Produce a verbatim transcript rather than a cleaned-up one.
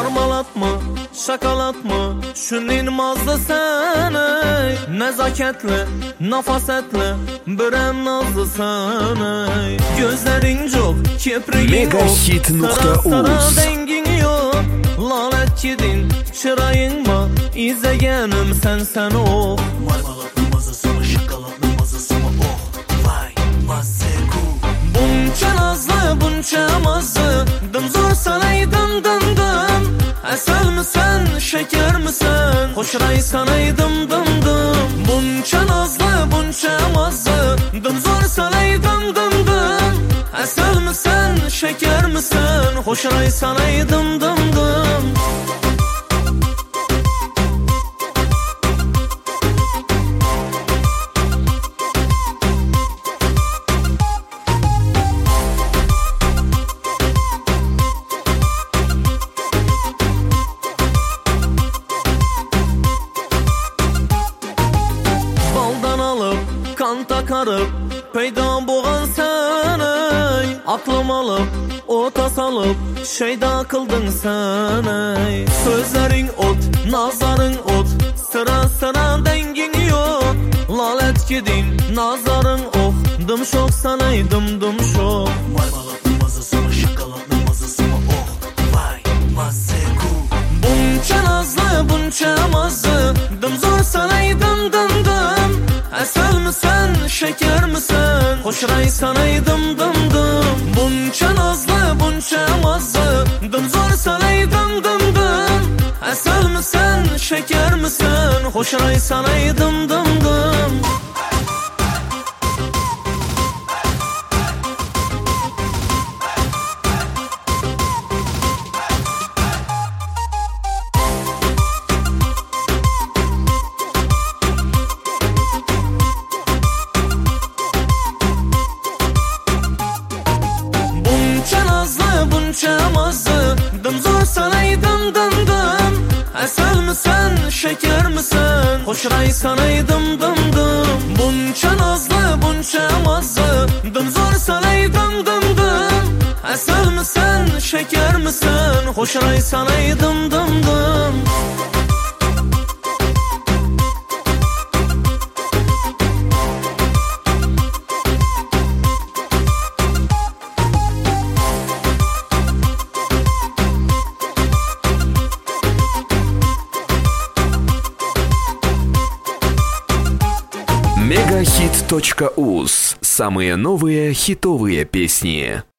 Marmalatma, şakalatma, şunun mazda seni. Nezaketli, nafasetli, bürem nazlı seni. Gözlerin çok, kepriğin yok, Megahit.uz Sıra sıra dengin yok. Lanet yedin, çırayın mı? İzleyenim sen sen o. Marmalatma mazası mı, şakalatma mazası mı? Oh, vay, mazzeku. Bunca nazlı, bunca mazlı, dım zor sanaydım dım dım. Esel misin, şeker misin? Hoş ray sanaydım dım dım. Bunca nazlı, bunca mazlı, dım zor sanaydım dım dım. Esel misin, şeker misin? Hoş ray sanaydım dım dım. Kan takarıp peyda boğan seni. Aklım alıp ota salıp şeyda kıldın seni. Sözlerin ot, nazarın ot, sıra sıra dengin yok. Lalet gidin, nazarın oh, dım şok sanaydım dım şok. Marmalatma mazası mı, şakalatma mazası mı? Oh, vay, mazzeku. Bunca nazlı, bunca mazlı, dım zor sanaydım dım dım. Esel misin, şeker misin? Hoş ray sanaydım dım dım. Bunca nazlı, bunca mazlı, dım zor sanaydım dım dım. Esel misin, şeker misin? Hoş ray sanaydım dım dım. Bunca mazlı, dım zor sanaydım dım dım. Esel misin, şeker misin? Hoş ray sanaydım dım dım. Bunca nazlı, bunca mazlı, dım zor sanaydım dım dım. Esel misin, şeker misin? Hoş ray sanaydım dım dım. Megahit.uz. Самые новые хитовые песни.